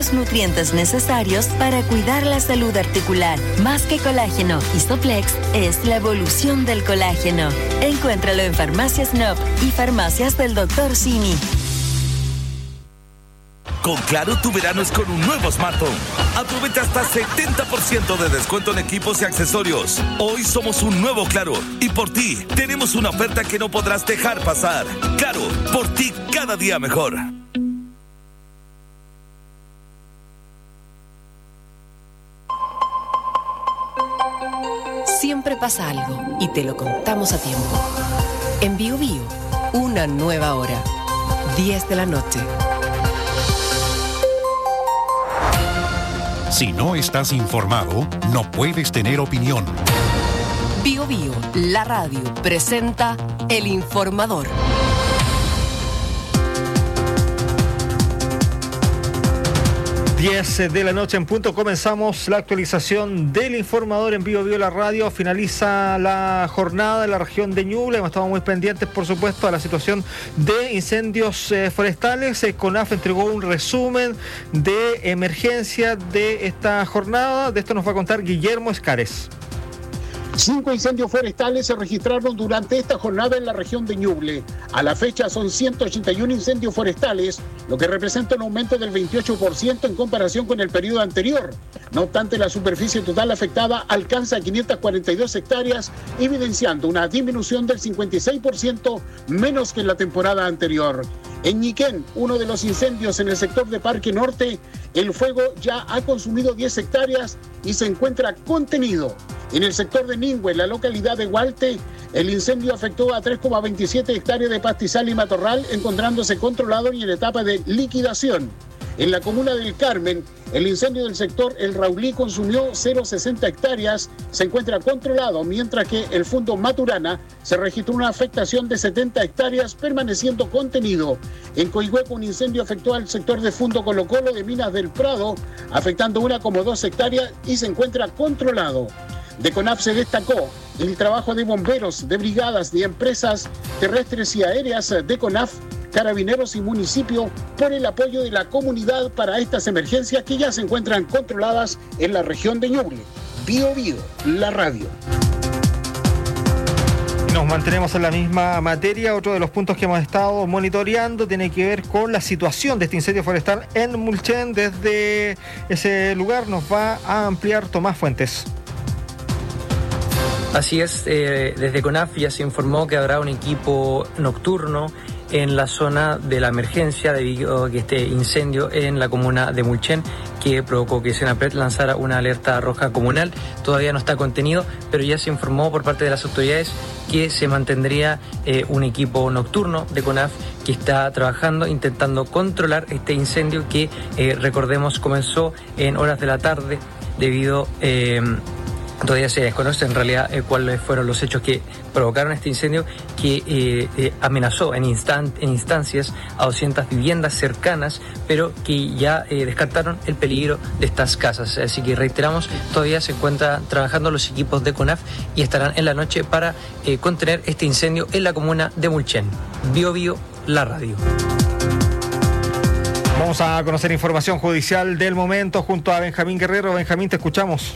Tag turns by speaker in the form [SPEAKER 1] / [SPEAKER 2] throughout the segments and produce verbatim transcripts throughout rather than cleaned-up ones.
[SPEAKER 1] los nutrientes necesarios para cuidar la salud articular. Más que colágeno, Histoplex es la evolución del colágeno. Encuéntralo en Farmacias N O P y Farmacias del doctor Simi.
[SPEAKER 2] Con Claro, tu verano es con un nuevo smartphone. Aprovecha hasta setenta por ciento de descuento en equipos y accesorios. Hoy somos un nuevo Claro y por ti tenemos una oferta que no podrás dejar pasar. Claro, por ti cada día mejor.
[SPEAKER 3] Siempre pasa algo y te lo contamos a tiempo. En Bio Bio, una nueva hora. diez de la noche.
[SPEAKER 4] Si no estás informado, no puedes tener opinión.
[SPEAKER 3] Bio Bio, la radio, presenta El Informador.
[SPEAKER 5] diez de la noche en punto, comenzamos la actualización del Informador en Bio Bio la radio. Finaliza la jornada en la región de Ñuble. Hemos estado muy pendientes, por supuesto, a la situación de incendios eh, forestales. Eh, CONAF entregó un resumen de emergencia de esta jornada. De esto nos va a contar Guillermo Escares.
[SPEAKER 6] Cinco incendios forestales se registraron durante esta jornada en la región de Ñuble. A la fecha son ciento ochenta y uno incendios forestales, lo que representa un aumento del veintiocho por ciento en comparación con el periodo anterior. No obstante, la superficie total afectada alcanza quinientas cuarenta y dos hectáreas, evidenciando una disminución del cincuenta y seis por ciento menos que en la temporada anterior. En Ñiquén, uno de los incendios en el sector de Parque Norte, el fuego ya ha consumido diez hectáreas y se encuentra contenido. En el sector de Ningüe, la localidad de Hualte, el incendio afectó a tres coma veintisiete hectáreas de pastizal y matorral, encontrándose controlado y en etapa de liquidación. En la comuna del Carmen, el incendio del sector El Raulí consumió cero coma sesenta hectáreas, se encuentra controlado, mientras que el Fundo Maturana se registró una afectación de setenta hectáreas, permaneciendo contenido. En Coihueco, un incendio afectó al sector de Fundo Colo Colo de Minas del Prado, afectando una coma dos hectáreas y se encuentra controlado. De CONAF se destacó el trabajo de bomberos, de brigadas, de empresas terrestres y aéreas de CONAF, carabineros y municipio por el apoyo de la comunidad para estas emergencias que ya se encuentran controladas en la región de Ñuble. Bio Bio, la radio.
[SPEAKER 5] Nos mantenemos en la misma materia. Otro de los puntos que hemos estado monitoreando tiene que ver con la situación de este incendio forestal en Mulchen. Desde ese lugar nos va a ampliar Tomás Fuentes.
[SPEAKER 7] Así es, eh, desde CONAF ya se informó que habrá un equipo nocturno en la zona de la emergencia debido a que este incendio en la comuna de Mulchen, que provocó que Senapred lanzara una alerta roja comunal, todavía no está contenido, pero ya se informó por parte de las autoridades que se mantendría eh, un equipo nocturno de CONAF que está trabajando, intentando controlar este incendio que, eh, recordemos, comenzó en horas de la tarde debido... Eh, Todavía se desconoce en realidad eh, cuáles fueron los hechos que provocaron este incendio que eh, eh, amenazó en, instan- en instancias a doscientas viviendas cercanas, pero que ya eh, descartaron el peligro de estas casas. Así que reiteramos, todavía se encuentran trabajando los equipos de CONAF y estarán en la noche para eh, contener este incendio en la comuna de Mulchen. Bio Bio, la radio.
[SPEAKER 5] Vamos a conocer información judicial del momento junto a Benjamín Guerrero. Benjamín, te escuchamos.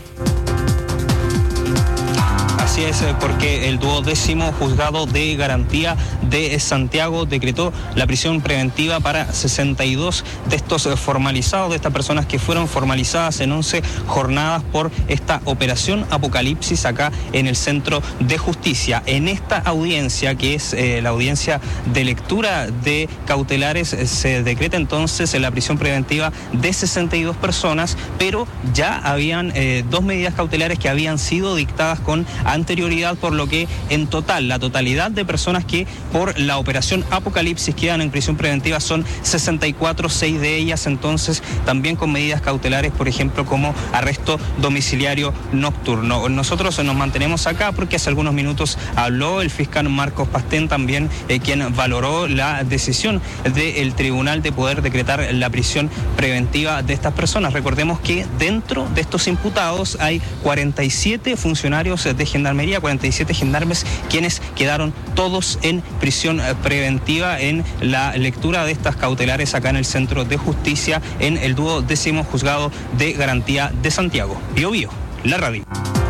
[SPEAKER 8] Así es, porque el duodécimo juzgado de garantía de Santiago decretó la prisión preventiva para sesenta y dos de estos formalizados, de estas personas que fueron formalizadas en once jornadas por esta operación Apocalipsis acá en el Centro de Justicia. En esta audiencia, que es eh, la audiencia de lectura de cautelares, eh, se decreta entonces la prisión preventiva de sesenta y dos personas, pero ya habían eh, dos medidas cautelares que habían sido dictadas con anterioridad, por lo que en total, la totalidad de personas que por la operación Apocalipsis quedan en prisión preventiva son sesenta y cuatro, seis de ellas entonces también con medidas cautelares, por ejemplo, como arresto domiciliario nocturno. Nosotros nos mantenemos acá porque hace algunos minutos habló el fiscal Marcos Pastén también, eh, quien valoró la decisión del tribunal de poder decretar la prisión preventiva de estas personas. Recordemos que dentro de estos imputados hay cuarenta y siete funcionarios de Gendarmería Gendarmería, cuarenta y siete gendarmes, quienes quedaron todos en prisión preventiva en la lectura de estas cautelares acá en el Centro de Justicia, en el duodécimo Juzgado de Garantía de Santiago. Bio Bio, la radio.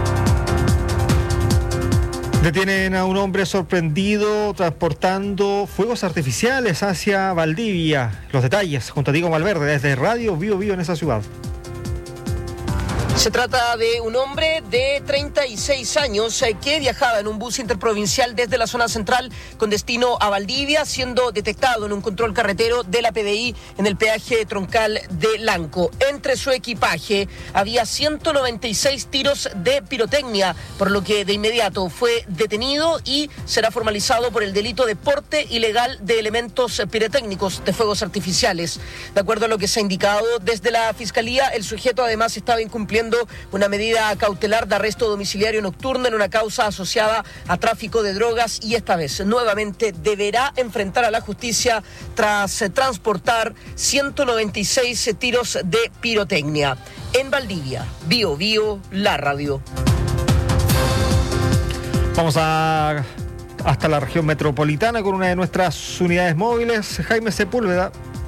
[SPEAKER 5] Detienen a un hombre sorprendido transportando fuegos artificiales hacia Valdivia. Los detalles junto a Diego Malverde desde Radio Bio Bio en esa ciudad.
[SPEAKER 9] Se trata de un hombre de treinta y seis años eh, que viajaba en un bus interprovincial desde la zona central con destino a Valdivia, siendo detectado en un control carretero de la P D I en el peaje troncal de Lanco. Entre su equipaje había ciento noventa y seis tiros de pirotecnia, por lo que de inmediato fue detenido y será formalizado por el delito de porte ilegal de elementos pirotécnicos de fuegos artificiales. De acuerdo a lo que se ha indicado desde la Fiscalía, el sujeto además estaba incumpliendo una medida cautelar de arresto domiciliario nocturno en una causa asociada a tráfico de drogas y esta vez nuevamente deberá enfrentar a la justicia tras eh, transportar ciento noventa y seis tiros de pirotecnia. En Valdivia, Bio Bio, la radio.
[SPEAKER 5] Vamos a hasta la región metropolitana con una de nuestras unidades móviles, Jaime Sepúlveda.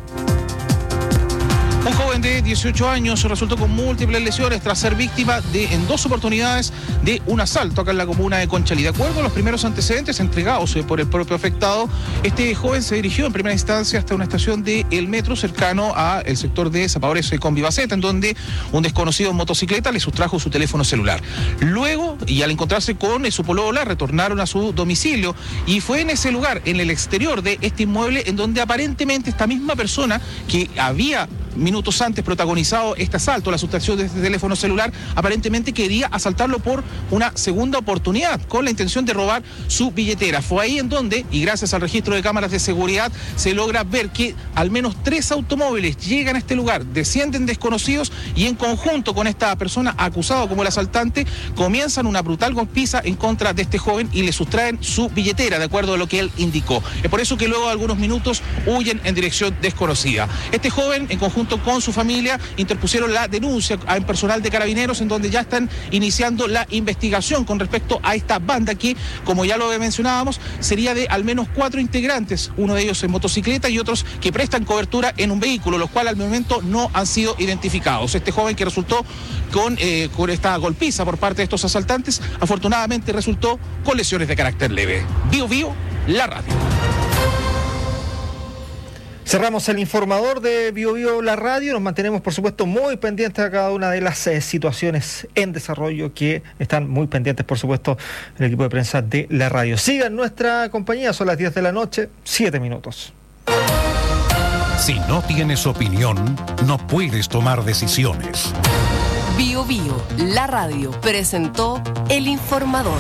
[SPEAKER 10] Un joven de dieciocho años resultó con múltiples lesiones tras ser víctima de, en dos oportunidades de un asalto acá en la comuna de Conchalí. De acuerdo a los primeros antecedentes entregados por el propio afectado, este joven se dirigió en primera instancia hasta una estación del metro cercano al sector de Zapadores con Vivaceta, en donde un desconocido en motocicleta le sustrajo su teléfono celular. Luego, y al encontrarse con su polola, retornaron a su domicilio y fue en ese lugar, en el exterior de este inmueble, en donde aparentemente esta misma persona que había minutos antes protagonizado este asalto, la sustracción de este teléfono celular, aparentemente quería asaltarlo por una segunda oportunidad, con la intención de robar su billetera. Fue ahí en donde, y gracias al registro de cámaras de seguridad, se logra ver que al menos tres automóviles llegan a este lugar, descienden desconocidos y en conjunto con esta persona acusada como el asaltante, comienzan una brutal golpiza en contra de este joven y le sustraen su billetera, de acuerdo a lo que él indicó. Es por eso que luego de algunos minutos huyen en dirección desconocida. Este joven, en conjunto con su familia, interpusieron la denuncia en personal de Carabineros, en donde ya están iniciando la investigación con respecto a esta banda que, como ya lo mencionábamos, sería de al menos cuatro integrantes, uno de ellos en motocicleta y otros que prestan cobertura en un vehículo, los cuales al momento no han sido identificados. Este joven que resultó con, eh, con esta golpiza por parte de estos asaltantes, afortunadamente resultó con lesiones de carácter leve. Bio Bio, la radio.
[SPEAKER 5] Cerramos el informador de Bio Bio, la radio. Nos mantenemos, por supuesto, muy pendientes a cada una de las eh, situaciones en desarrollo que están muy pendientes, por supuesto, el equipo de prensa de la radio. Sigan nuestra compañía, son las diez de la noche, siete minutos.
[SPEAKER 4] Si no tienes opinión, no puedes tomar decisiones.
[SPEAKER 3] Bio Bio, la radio, presentó el informador.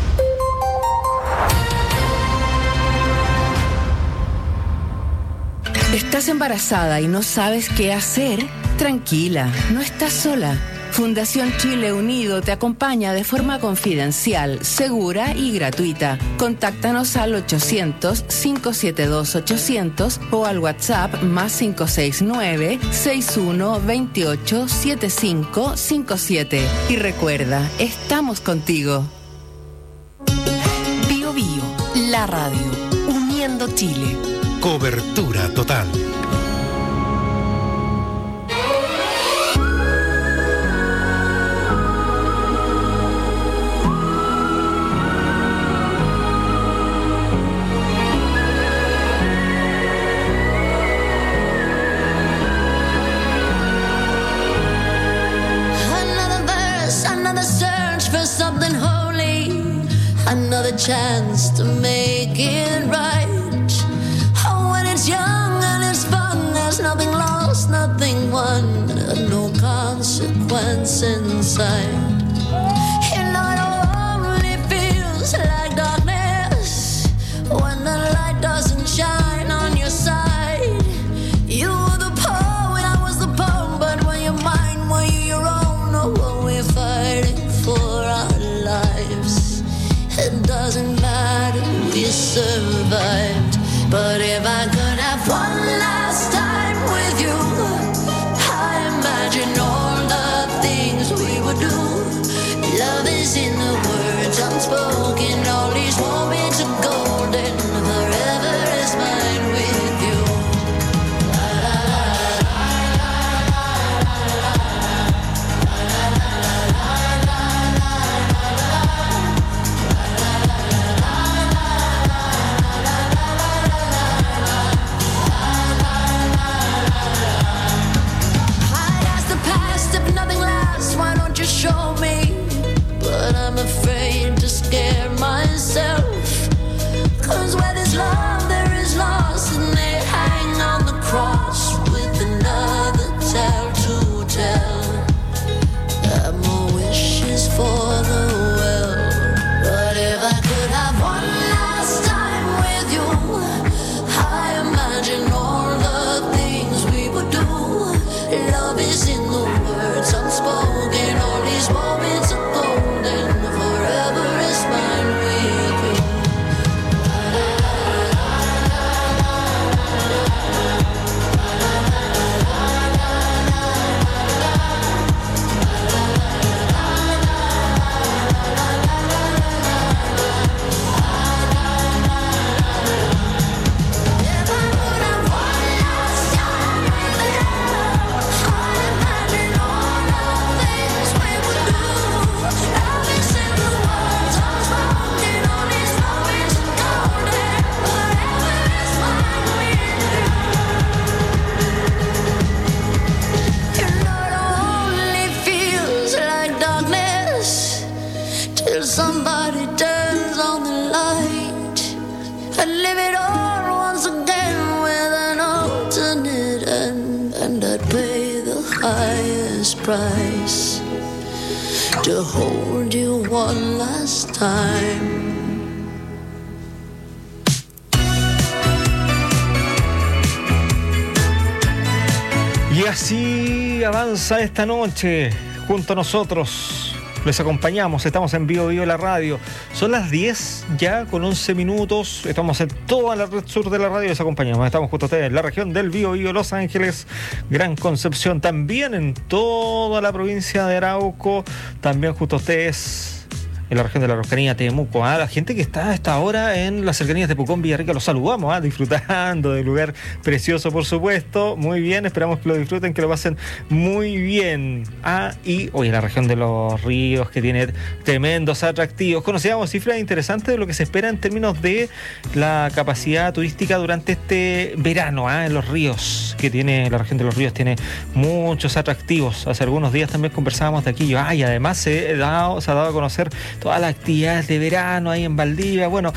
[SPEAKER 3] ¿Estás embarazada y no sabes qué hacer? Tranquila, no estás sola. Fundación Chile Unido te acompaña de forma confidencial, segura y gratuita. Contáctanos al ochocientos, cinco siete dos, ochocientos o al WhatsApp más cinco seis nueve, seis uno dos ocho, siete cinco cinco siete. Y recuerda, estamos contigo. Bio Bio, la radio, uniendo Chile.
[SPEAKER 4] Cobertura total.
[SPEAKER 11] Another verse, another search for something holy, another chance to make it right. Young and it's fun, there's nothing lost, nothing won, no consequence inside. You know it only feels like darkness when the light doesn't shine on your side. You were the poet, I was the poem, but when you're mine, were you your own, or were we fighting for our lives? It doesn't matter, we survived. But if I could have one last time with you, I imagine all the things we would do. sing the words unspoken. All these moments are golden. Forever is mine with you. Somebody turns on the light and live it all once again with an alternate end, and I'd pay the highest price to hold you one last time.
[SPEAKER 5] Y así avanza esta noche junto a nosotros. Les acompañamos, estamos en Bio Bio la radio. Son las diez ya con once minutos. Estamos en toda la red sur de la radio. Les acompañamos. Estamos justo a ustedes en la región del Bio Bio, Los Ángeles, Gran Concepción. También en toda la provincia de Arauco. También justo a ustedes en la región de la Araucanía, Temuco. ¿Ah? La gente que está a esta hora en las cercanías de Pucón, Villarrica, los saludamos, ¿ah? Disfrutando del lugar precioso, por supuesto. Muy bien, esperamos que lo disfruten, que lo pasen muy bien. Ah, y hoy en la región de los ríos, que tiene tremendos atractivos. Conocíamos cifras interesantes de lo que se espera en términos de la capacidad turística durante este verano, ¿ah? En los ríos, que tiene la región de los ríos, tiene muchos atractivos. Hace algunos días también conversábamos de aquello. Ah, y además se, dado, se ha dado a conocer todas las actividades de verano ahí en Valdivia. Bueno,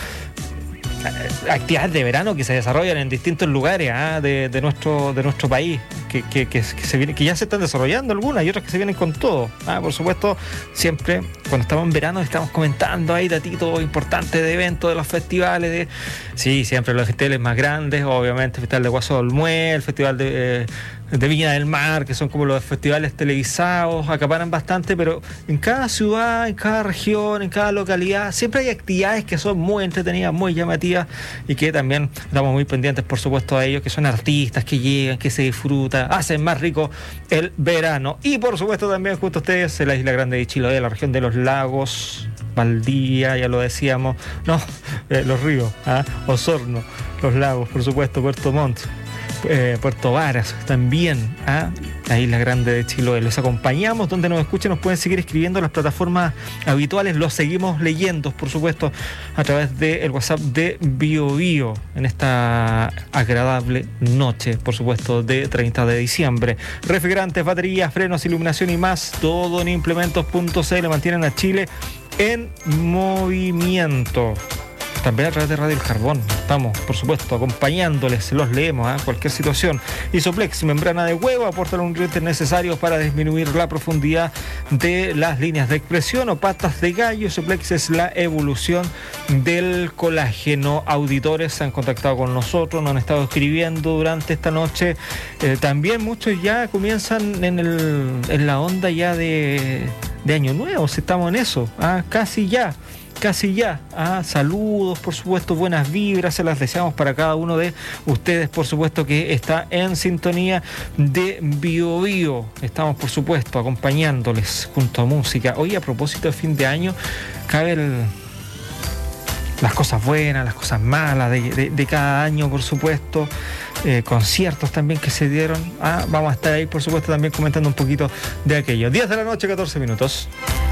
[SPEAKER 5] actividades de verano que se desarrollan en distintos lugares ¿eh? de, de, nuestro, de nuestro país, que, que, que, que, se viene, que ya se están desarrollando algunas y otras que se vienen con todo. ¿eh? Por supuesto, siempre cuando estamos en verano estamos comentando ahí datitos importantes de eventos, de los festivales. De, sí, siempre los festivales más grandes, obviamente el Festival de Guaso Olmué, el Festival de... Eh, de Viña del Mar, que son como los festivales televisados, acaparan bastante, pero en cada ciudad, en cada región, en cada localidad, siempre hay actividades que son muy entretenidas, muy llamativas y que también estamos muy pendientes, por supuesto, a ellos, que son artistas, que llegan, que se disfrutan, hacen más rico el verano. Y por supuesto también junto a ustedes en la Isla Grande de Chiloé, la región de los lagos, Valdivia, ya lo decíamos, no, eh, los ríos, ¿ah? Osorno, los lagos, por supuesto, Puerto Montt, Eh, Puerto Varas también, ¿ah? La Isla Grande de Chiloé. Les acompañamos donde nos escuchen, nos pueden seguir escribiendo en las plataformas habituales, los seguimos leyendo, por supuesto, a través del WhatsApp de Bio Bio en esta agradable noche, por supuesto, de treinta de diciembre. Refrigerantes, baterías, frenos, iluminación y más, todo en implementos punto c l mantienen a Chile en movimiento. También a través de Radio El Carbón. Estamos, por supuesto, acompañándoles, los leemos a ¿eh? cualquier situación. Isoplex, membrana de huevo, aporta los nutrientes necesarios para disminuir la profundidad de las líneas de expresión o patas de gallo. Isoplex es la evolución del colágeno. Auditores se han contactado con nosotros, nos han estado escribiendo durante esta noche. Eh, también muchos ya comienzan en, el, en la onda ya de, de Año Nuevo, si estamos en eso, ¿ah? casi ya. Casi ya, ah, saludos, por supuesto, buenas vibras, se las deseamos para cada uno de ustedes, por supuesto, que está en sintonía de Bio Bio. Estamos, por supuesto, acompañándoles junto a música. Hoy, a propósito de fin de año, cabe el, las cosas buenas, las cosas malas de, de, de cada año, por supuesto, eh, conciertos también que se dieron. Ah, vamos a estar ahí, por supuesto, también comentando un poquito de aquello. diez de la noche, catorce minutos.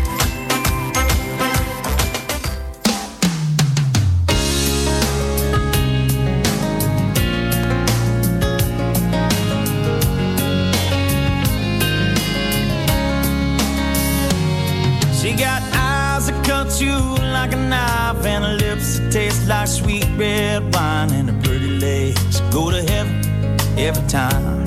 [SPEAKER 12] You like a knife and her lips that taste like sweet red wine, and her pretty legs go to heaven every time.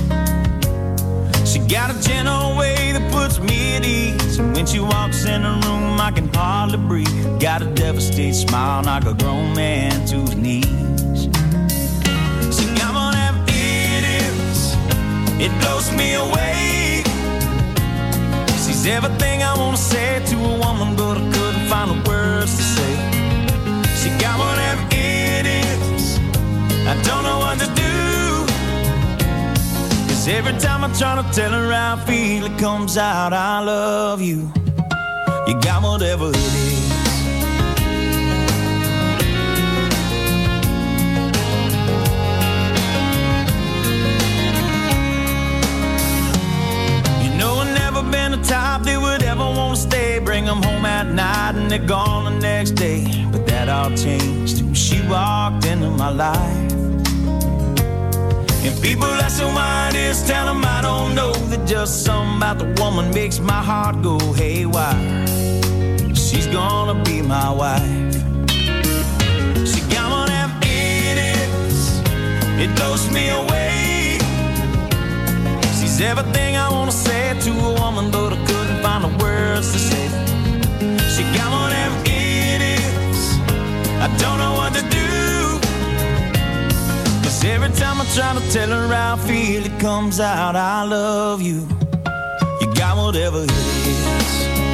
[SPEAKER 12] She got a gentle way that puts me at ease, and when she walks in the room I can hardly breathe. Got a devastating smile, knock a grown man to his knees. So come on, have it is, it blows me away. She's everything I wanna say to a woman, but I couldn't find the words to say. She got whatever it is, I don't know what to do. Cause every time I try to tell her how I feel, it comes out, I love you. You got whatever it is. Been the type that would ever want to stay, bring them home at night and they're gone the next day. But that all changed when she walked into my life. And people ask them why it is, tell them I don't know, that just something about the woman makes my heart go haywire. She's gonna be my wife. She got whatever it is, it blows me away. She's everything I wanna say to a woman, but I couldn't find the words to say. She got whatever it is, I don't know what to do. Cause every time I try to tell her how I feel, it comes out, I love you. You got whatever it is.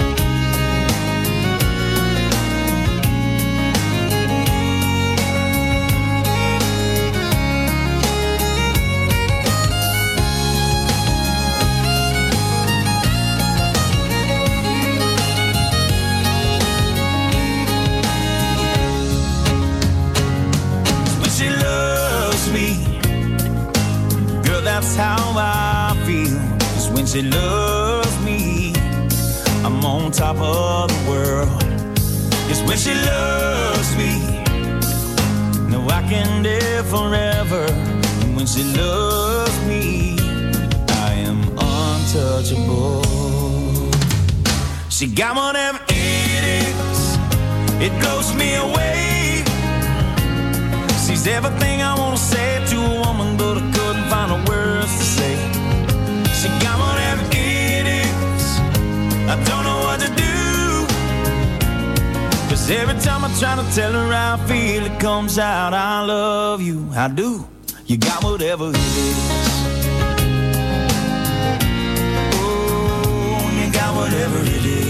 [SPEAKER 12] That's how I feel. Cause when she loves me, I'm on top of the world. Cause when she loves me, no, I can live forever. And when she loves me, I am untouchable. She got whatever it is, it blows me away. She's everything I wanna say to a woman, but I couldn't find the words to say. She got whatever it is, I don't know what to do. Cause every time I try to tell her how I feel, it comes out, I love you, I do. You got whatever it is. Oh, you got whatever it is.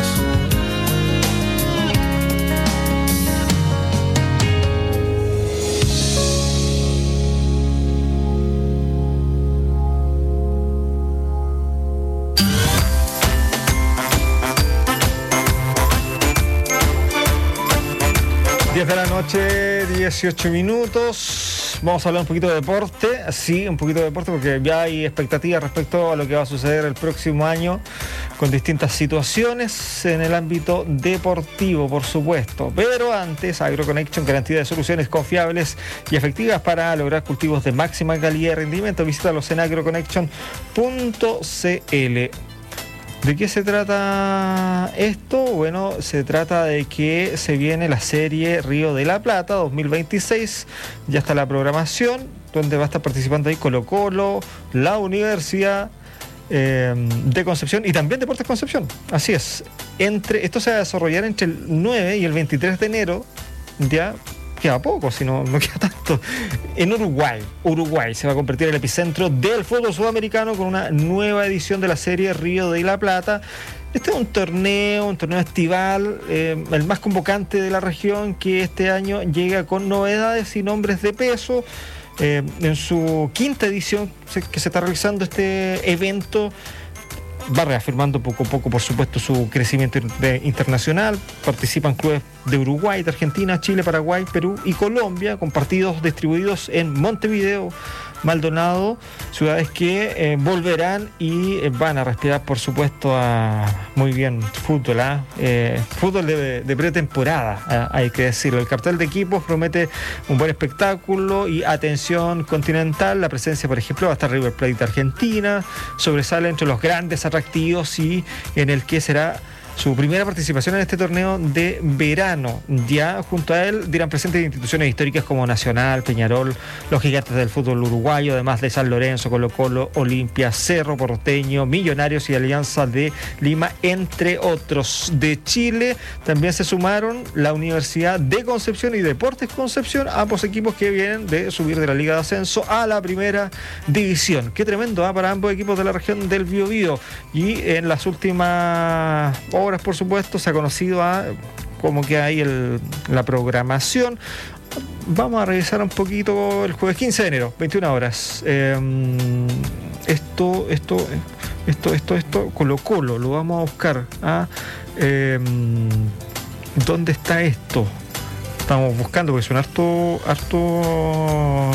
[SPEAKER 5] diez de la noche, dieciocho minutos. Vamos a hablar un poquito de deporte. Sí, un poquito de deporte porque ya hay expectativas respecto a lo que va a suceder el próximo año con distintas situaciones en el ámbito deportivo, por supuesto. Pero antes, AgroConnection, garantía de soluciones confiables y efectivas para lograr cultivos de máxima calidad y rendimiento. Visítalos en agroconnection punto c l. ¿De qué se trata esto? Bueno, se trata de que se viene la serie Río de la Plata dos mil veintiséis, ya está la programación, donde va a estar participando ahí Colo Colo, la Universidad eh, de Concepción y también Deportes Concepción. Así es, entre esto se va a desarrollar entre el nueve y el veintitrés de enero, ya queda poco, si no, no queda tanto. En Uruguay, Uruguay se va a convertir en el epicentro del fútbol sudamericano con una nueva edición de la serie Río de la Plata. Este es un torneo, un torneo estival, eh, el más convocante de la región, que este año llega con novedades y nombres de peso. Eh, en su quinta edición que se está realizando este evento, va reafirmando poco a poco, por supuesto, su crecimiento internacional. Participan clubes de Uruguay, de Argentina, Chile, Paraguay, Perú y Colombia, con partidos distribuidos en Montevideo, Maldonado, ciudades que eh, volverán y eh, van a respirar, por supuesto, a muy bien fútbol, ¿eh? Eh, fútbol de, de pretemporada, ¿eh? Hay que decirlo. El cartel de equipos promete un buen espectáculo y atención continental. La presencia, por ejemplo, va a estar River Plate de Argentina, sobresale entre los grandes atractivos y en el que será su primera participación en este torneo de verano. Ya junto a él dirán presentes instituciones históricas como Nacional, Peñarol, los gigantes del fútbol uruguayo, además de San Lorenzo, Colo Colo, Olimpia, Cerro Porteño, Millonarios y Alianza de Lima, entre otros. De Chile también se sumaron la Universidad de Concepción y Deportes Concepción, ambos equipos que vienen de subir de la Liga de Ascenso a la primera división. Qué tremendo ¿eh? para ambos equipos de la región del Biobío. Y en las últimas horas, por supuesto, se ha conocido a cómo que hay el, la programación. Vamos a revisar un poquito el jueves quince de enero, veintiuna horas. Eh, esto, esto, esto, esto, esto, Colo Colo, lo vamos a buscar. ¿ah? Eh, ¿Dónde está esto? Estamos buscando porque son harto, harto,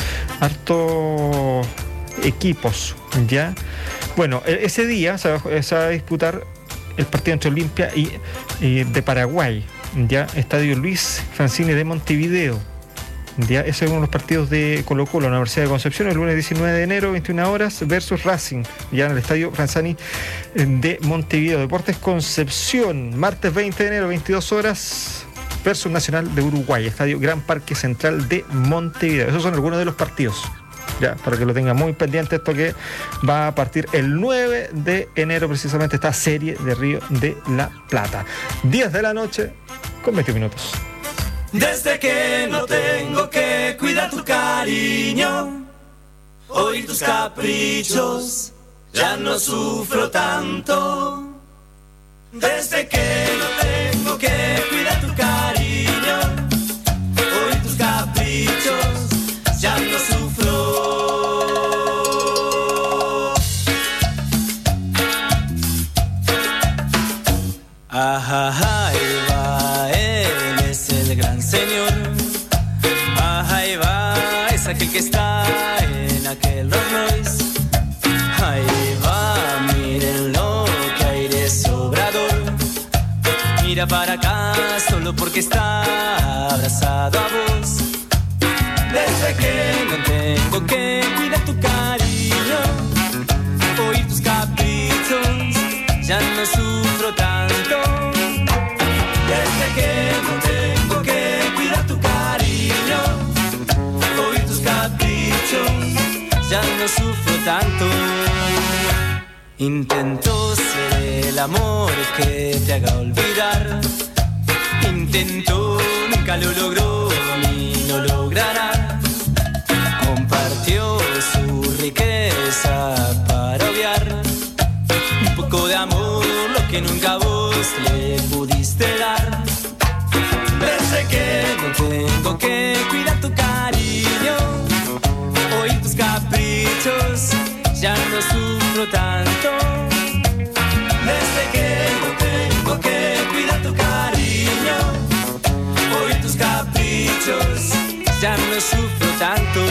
[SPEAKER 5] harto equipos, ¿ya? Bueno, ese día se va, se va a disputar el partido entre Olimpia y, y de Paraguay, ya, Estadio Luis Francini de Montevideo. Ya, ese es uno de los partidos de Colo Colo, la Universidad de Concepción, el lunes diecinueve de enero, veintiuna horas, versus Racing, ya en el Estadio Franzani de Montevideo. Deportes Concepción, martes veinte de enero, veintidós horas, versus Nacional de Uruguay, Estadio Gran Parque Central de Montevideo. Esos son algunos de los partidos, ya, para que lo tengan muy pendiente, esto que va a partir el nueve de enero, precisamente esta serie de Río de la Plata. diez de la noche, con veinte minutos.
[SPEAKER 12] Desde que no tengo que cuidar tu cariño, oír tus caprichos, ya no sufro tanto. Desde que no tengo que cuidar tu cariño, oír tus caprichos, ya no sufro. Ajá, ahí va, él es el gran señor. Ajá, ahí va, es aquel que está en aquel Rolls Royce. Ahí va, mírenlo, que aire sobrador. Mira para acá, solo porque está abrazado a vos. Desde que no tengo que cuidar tu cariño, oír tus caprichos, ya no sufro tanto. Desde que no tengo que cuidar tu cariño, oír tus caprichos, ya no sufro tanto. Intento ser el amor que te haga olvidar. Intento, nunca lo logró ni lo logrará. Compartió su riqueza para obviar un poco de amor, lo que nunca vos le pudiste dar. Desde que no tengo que cuidar tu cariño, oír tus caprichos, ya no sufro tanto. Desde que no tengo que cuidar tu cariño, oír tus caprichos, ya no sufro tanto.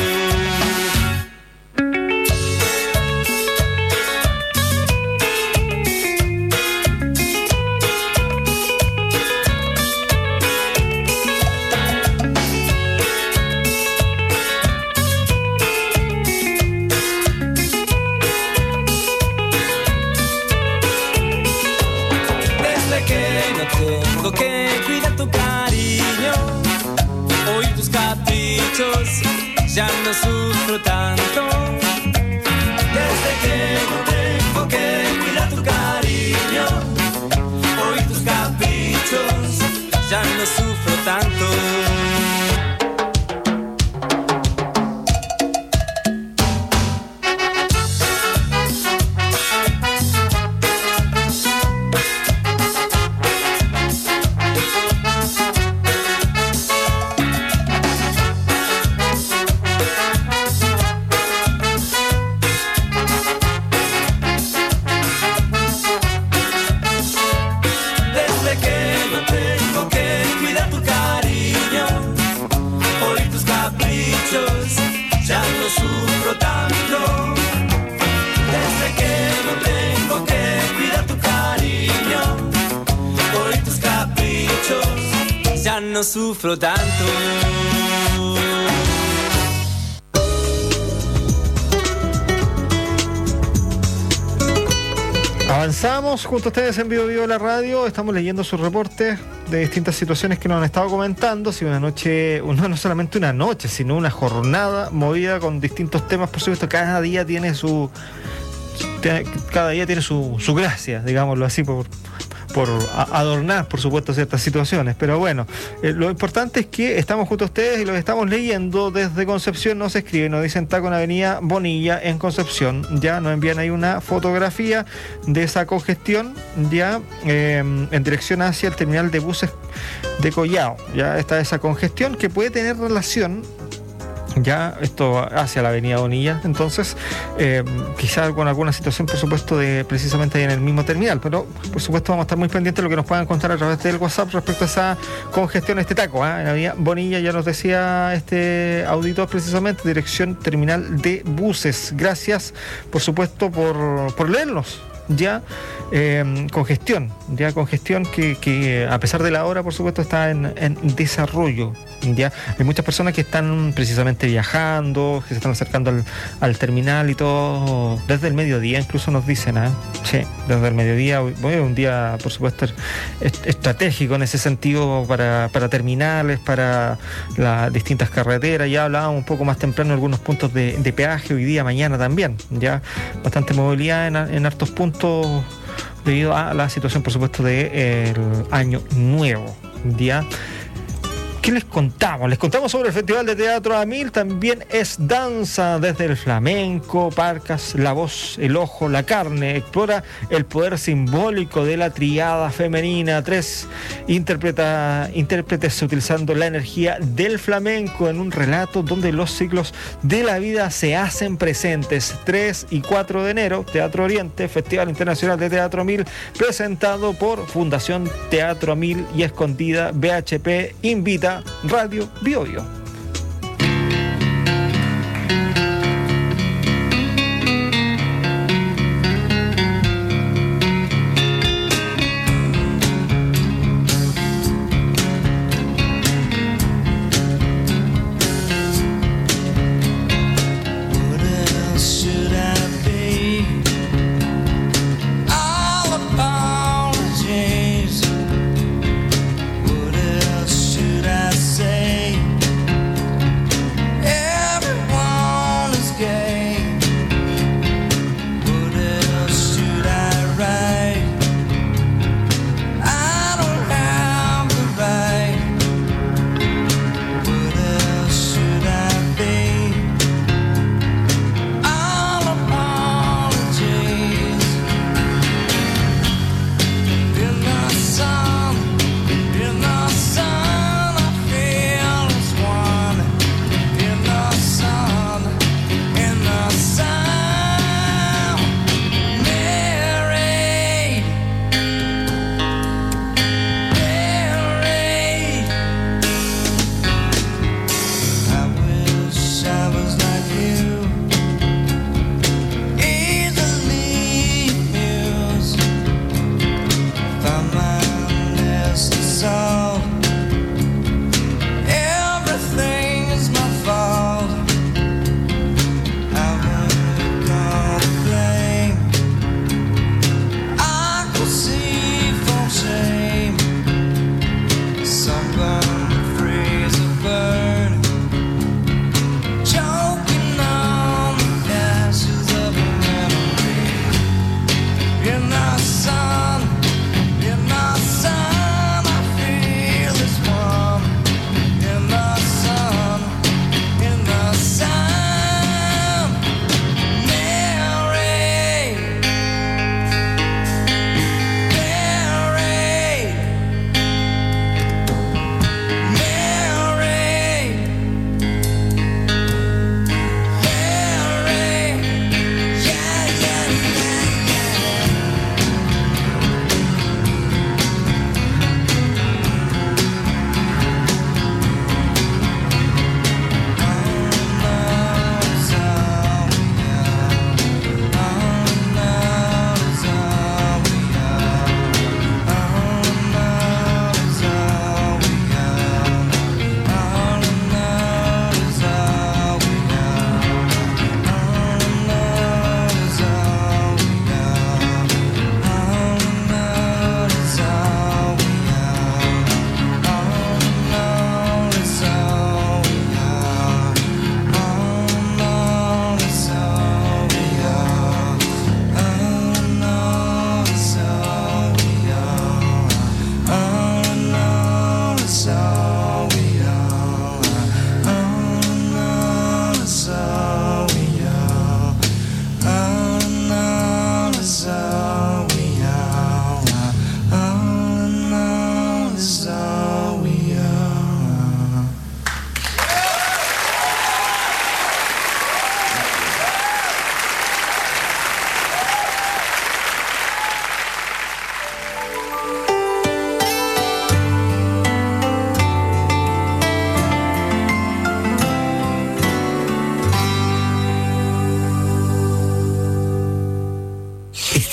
[SPEAKER 12] Tengo que cuidar tu cariño, oír tus caprichos, ya no sufro tanto. Desde que no tengo que cuidar tu cariño, oír tus caprichos, ya no sufro tanto. No sufro tanto.
[SPEAKER 5] Avanzamos junto a ustedes en Vivo Vivo la Radio. Estamos leyendo sus reportes de distintas situaciones que nos han estado comentando. Si una noche, no, no solamente una noche, sino una jornada movida con distintos temas, por supuesto, cada día tiene su cada día tiene su, su gracia, digámoslo así, por, por adornar, por supuesto, ciertas situaciones. Pero bueno, eh, lo importante es que estamos junto a ustedes y los estamos leyendo. Desde Concepción nos escriben, nos dicen está con Avenida Bonilla en Concepción. Ya nos envían ahí una fotografía de esa congestión, ya eh, en dirección hacia el terminal de buses de Collao. Ya está esa congestión que puede tener relación, ya esto hacia la Avenida Bonilla, entonces eh, quizás con alguna situación, por supuesto, de precisamente ahí en el mismo terminal, pero por supuesto vamos a estar muy pendientes de lo que nos puedan contar a través del WhatsApp respecto a esa congestión, este taco, ¿eh? En la Avenida Bonilla, ya nos decía este auditor precisamente, dirección terminal de buses. Gracias, por supuesto, por, por leernos. Ya eh, congestión, ya congestión que, que a pesar de la hora, por supuesto, está en, en desarrollo. Ya hay muchas personas que están precisamente viajando, que se están acercando al, al terminal y todo desde el mediodía, incluso nos dicen, ¿eh? Sí, desde el mediodía, bueno, un día, por supuesto, est- estratégico en ese sentido para, para terminales, para las distintas carreteras. Ya hablábamos un poco más temprano de algunos puntos de, de peaje, hoy día, mañana también, ya bastante movilidad en, en hartos puntos debido a la situación, por supuesto, del de, eh, año nuevo. Ya. ¿Qué les contamos? Les contamos sobre el Festival de Teatro A Mil. También es danza desde el flamenco, parcas, la voz, el ojo, la carne. Explora el poder simbólico de la triada femenina. Tres interpreta, intérpretes utilizando la energía del flamenco en un relato donde los ciclos de la vida se hacen presentes. tres y cuatro de enero, Teatro Oriente, Festival Internacional de Teatro A Mil, presentado por Fundación Teatro A Mil y Escondida B H P. Invita Radio Bio Bio.
[SPEAKER 12] Say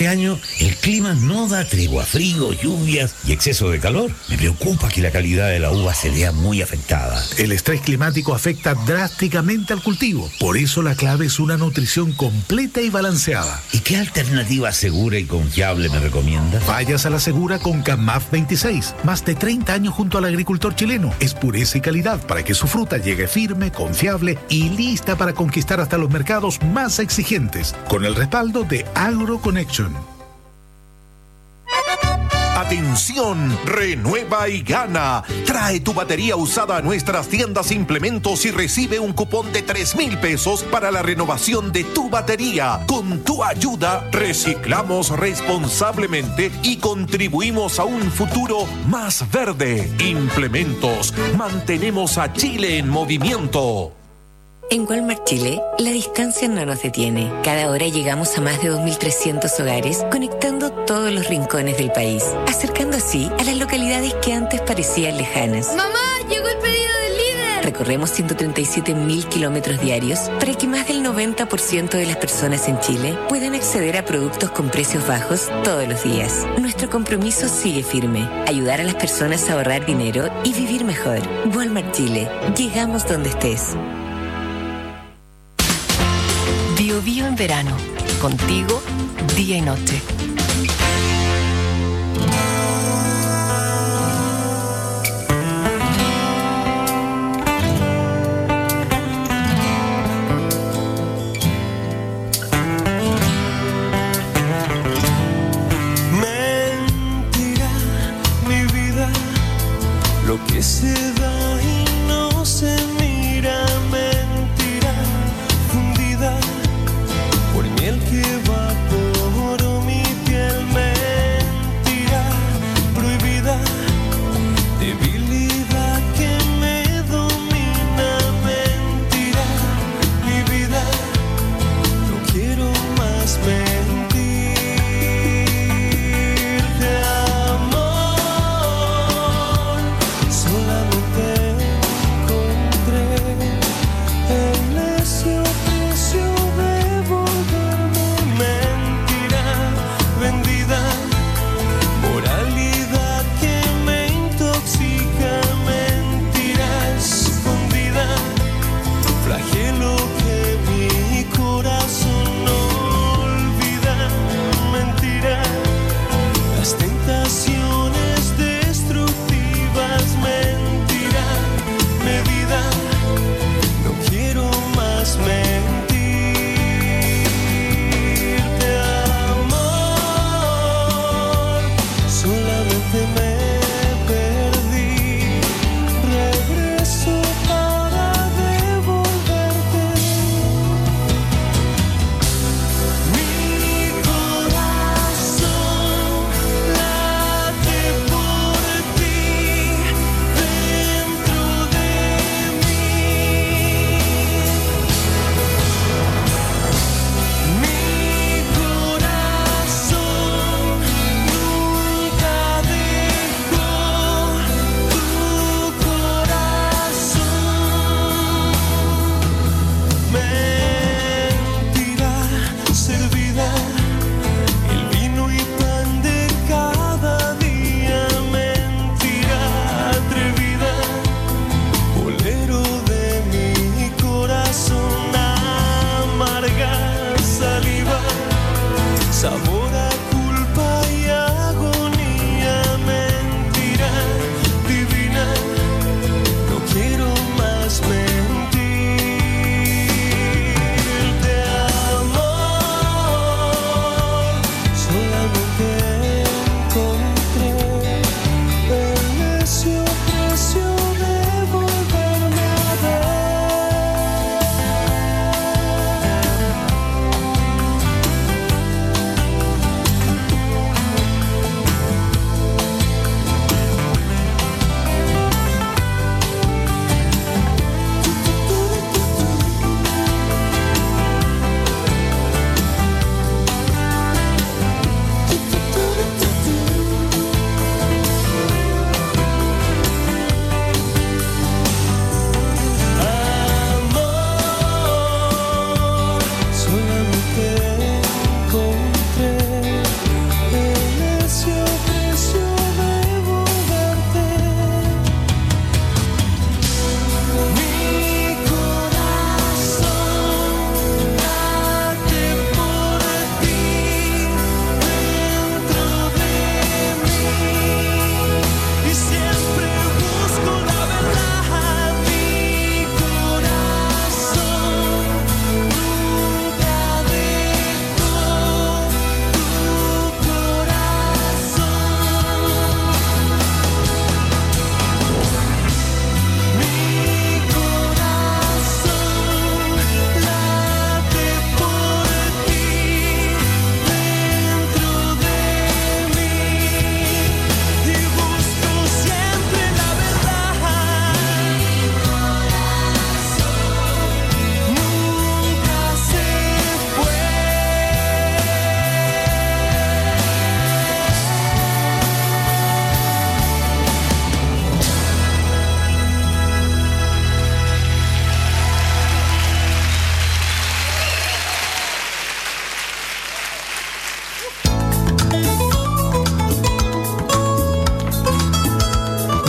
[SPEAKER 13] este año el clima no da tregua, frío, lluvias y exceso de calor. Me preocupa que la calidad de la uva se vea muy afectada.
[SPEAKER 14] El estrés climático afecta drásticamente al cultivo. Por eso la clave es una nutrición completa y balanceada.
[SPEAKER 13] ¿Y qué alternativa segura y confiable me recomienda?
[SPEAKER 14] Vayas a la segura con Camaf veintiséis. Más de treinta años junto al agricultor chileno. Es pureza y calidad para que su fruta llegue firme, confiable y lista para conquistar hasta los mercados más exigentes. Con el respaldo de AgroConnection.
[SPEAKER 15] Atención, renueva y gana. Trae tu batería usada a nuestras tiendas Implementos y recibe un cupón de tres mil pesos para la renovación de tu batería. Con tu ayuda, reciclamos responsablemente y contribuimos a un futuro más verde. Implementos, mantenemos a Chile en movimiento.
[SPEAKER 16] En Walmart Chile, la distancia no nos detiene. Cada hora llegamos a más de dos mil trescientos hogares, conectando todos los rincones del país, acercando así a las localidades que antes parecían lejanas.
[SPEAKER 17] ¡Mamá, llegó el pedido del líder!
[SPEAKER 16] Recorremos ciento treinta y siete mil kilómetros diarios para que más del noventa por ciento de las personas en Chile puedan acceder a productos con precios bajos todos los días. Nuestro compromiso sigue firme: ayudar a las personas a ahorrar dinero y vivir mejor. Walmart Chile, llegamos donde estés.
[SPEAKER 18] Bio Bio en verano, contigo día y noche.
[SPEAKER 12] Mentira, mi vida, lo que se da y no se mira. Mentira, fundida por miel que va por mi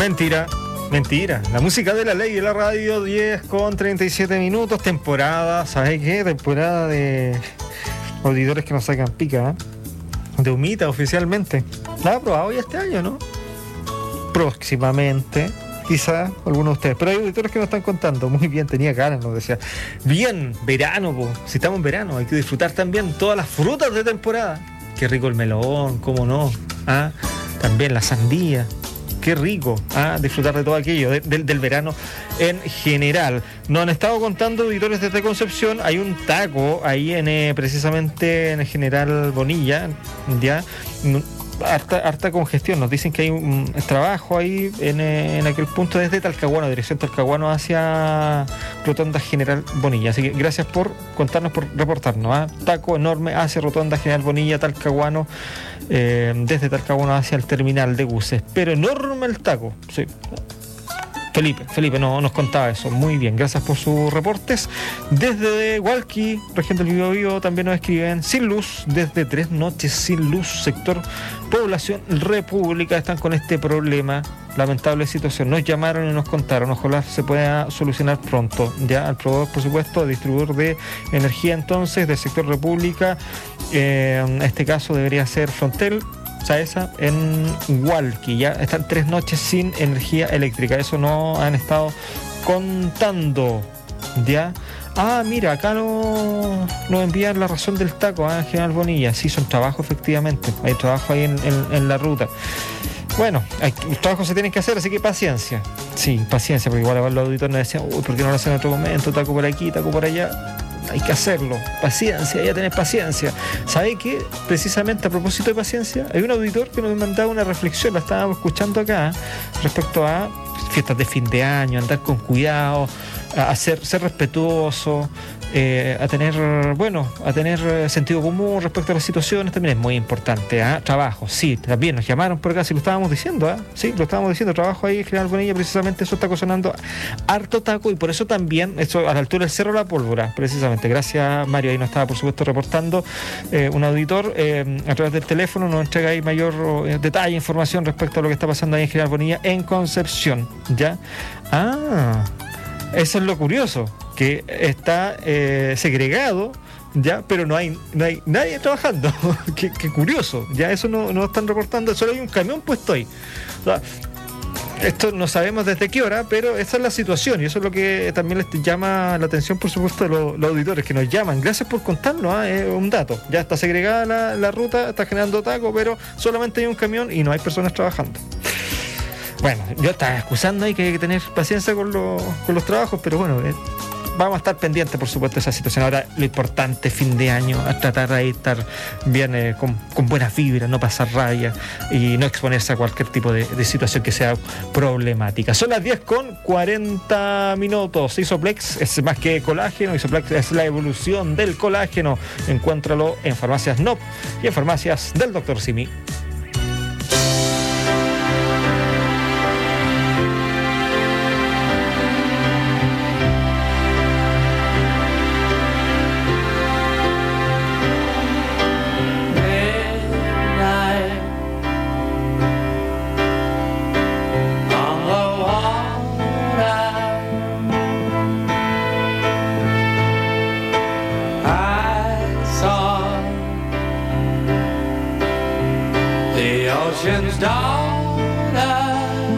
[SPEAKER 5] Mentira. Mentira, la música de la ley de la radio, diez con treinta y siete minutos, temporada, ¿sabes qué? Temporada de auditores que nos sacan pica, ¿eh? De humita oficialmente. La ha aprobado ya este año, ¿no? Próximamente, quizás algunos de ustedes, pero hay auditores que nos están contando. Muy bien, tenía ganas, nos decía. Bien, verano, po. Si estamos en verano, hay que disfrutar también todas las frutas de temporada. Qué rico el melón, cómo no, ¿ah? También la sandía. Qué rico, ¿ah? Disfrutar de todo aquello, de, de, del verano en general. Nos han estado contando auditores desde Concepción, hay un taco ahí en eh, precisamente en el General Bonilla, ya, harta, harta congestión. Nos dicen que hay un, un trabajo ahí en, eh, en aquel punto desde Talcahuano, dirección Talcahuano hacia Rotonda General Bonilla. Así que gracias por contarnos, por reportarnos, ¿ah? Taco enorme hacia Rotonda General Bonilla, Talcahuano. Eh, desde Talcahuano hacia el terminal de buses, pero enorme el taco, sí. Felipe, Felipe no, nos contaba eso, muy bien, gracias por sus reportes. Desde Hualqui, región del Biobío, también nos escriben sin luz, desde tres noches sin luz, sector Población República, están con este problema, lamentable situación. Nos llamaron y nos contaron, ojalá se pueda solucionar pronto, ya al proveedor, por supuesto, distribuidor de energía entonces, del sector República, eh, en este caso debería ser Frontel, Saesa, en Hualqui, ya están tres noches sin energía eléctrica, eso no han estado contando, ya. Ah, mira, acá no, nos envían la razón del taco, ¿eh? General Bonilla, sí, son trabajo efectivamente, hay trabajo ahí en, en, en la ruta. Bueno, hay, los trabajos se tienen que hacer, así que paciencia, sí, paciencia, porque igual los auditores nos decían, uy, ¿por qué no lo hacen en otro momento? Taco por aquí, taco por allá. Hay que hacerlo, paciencia, ya tenés paciencia. ¿Sabe qué? Precisamente a propósito de paciencia, hay un auditor que nos mandaba una reflexión, la estábamos escuchando acá, respecto a fiestas de fin de año, andar con cuidado, a ser, ser respetuoso, eh, a tener, bueno, a tener sentido común respecto a las situaciones, también es muy importante, ¿eh? Trabajo, sí, también nos llamaron por acá, si lo estábamos diciendo, ¿eh? Sí, lo estábamos diciendo, trabajo ahí en General Bonilla, precisamente eso está ocasionando harto taco, y por eso también, eso a la altura del Cerro La Pólvora, precisamente, gracias Mario, ahí nos estaba por supuesto reportando eh, un auditor, eh, a través del teléfono nos entrega ahí mayor eh, detalle, información respecto a lo que está pasando ahí en General Bonilla, en Concepción, ¿ya? Ah, eso es lo curioso, que está eh, segregado, ya, pero no hay, no hay nadie trabajando. qué, qué curioso, ya eso no, no están reportando, solo hay un camión puesto ahí. O sea, esto no sabemos desde qué hora, pero esa es la situación, y eso es lo que también les llama la atención, por supuesto, de los, los auditores que nos llaman. Gracias por contarnos, ¿eh? Es un dato. Ya está segregada la, la ruta, está generando taco, pero solamente hay un camión y no hay personas trabajando. Bueno, yo estaba excusando ahí que hay que tener paciencia con, lo, con los trabajos, pero bueno, eh, vamos a estar pendientes, por supuesto, de esa situación. Ahora, lo importante, fin de año, a tratar de estar bien, eh, con, con buena fibra, no pasar rabia y no exponerse a cualquier tipo de, de situación que sea problemática. Son las diez con cuarenta minutos. Isoplex es más que colágeno, Isoplex es la evolución del colágeno. Encuéntralo en Farmacias N O P y en farmacias del doctor Simi.
[SPEAKER 12] ocean's daughter,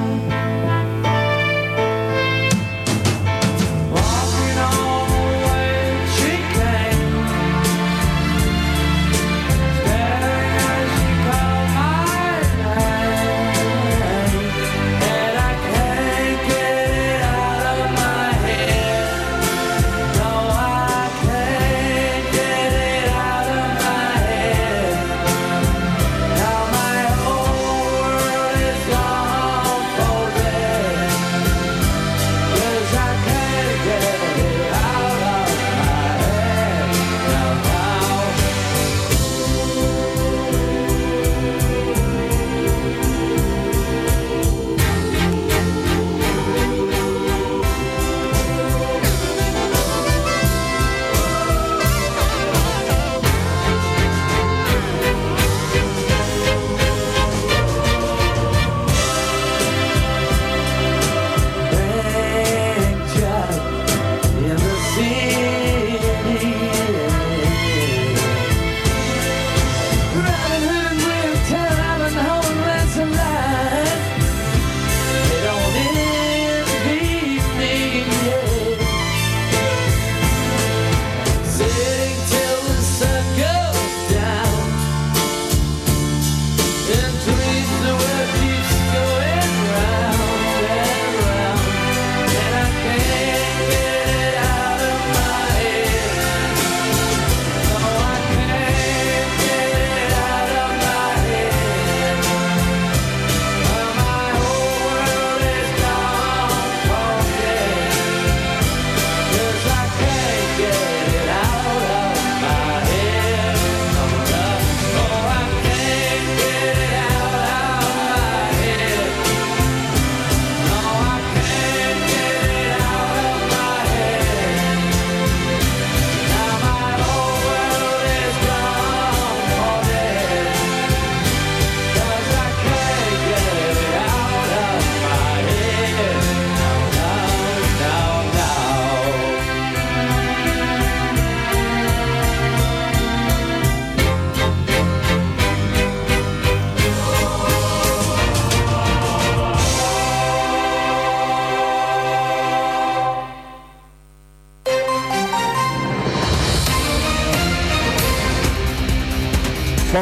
[SPEAKER 12] walking on the way she came, staring as she called my name, and I can't get it out of my head. No, I can't get it out of my head. Now my whole world is gone.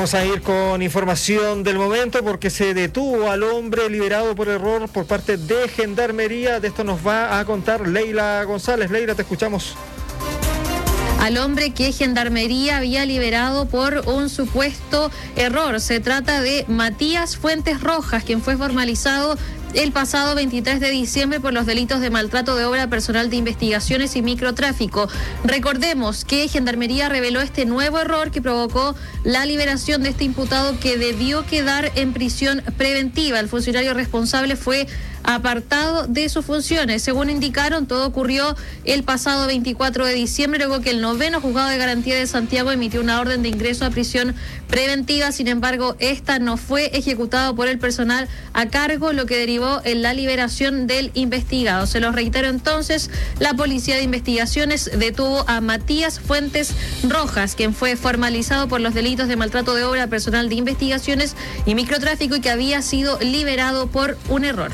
[SPEAKER 5] Vamos a ir con información del momento porque se detuvo al hombre liberado por error por parte de Gendarmería. De esto nos va a contar Leila González. Leila, te escuchamos.
[SPEAKER 19] Al hombre que Gendarmería había liberado por un supuesto error. Se trata de Matías Fuentes Rojas, quien fue formalizado el pasado veintitrés de diciembre por los delitos de maltrato de obra personal de investigaciones y microtráfico. Recordemos que Gendarmería reveló este nuevo error que provocó la liberación de este imputado que debió quedar en prisión preventiva. El funcionario responsable fue apartado de sus funciones. Según indicaron, todo ocurrió el pasado veinticuatro de diciembre, luego que el noveno juzgado de garantía de Santiago emitió una orden de ingreso a prisión preventiva. Sin embargo, esta no fue ejecutada por el personal a cargo, lo que derivó en la liberación del investigado. Se los reitero entonces, la Policía de Investigaciones detuvo a Matías Fuentes Rojas, quien fue formalizado por los delitos de maltrato de obra personal de investigaciones y microtráfico y que había sido liberado por un error.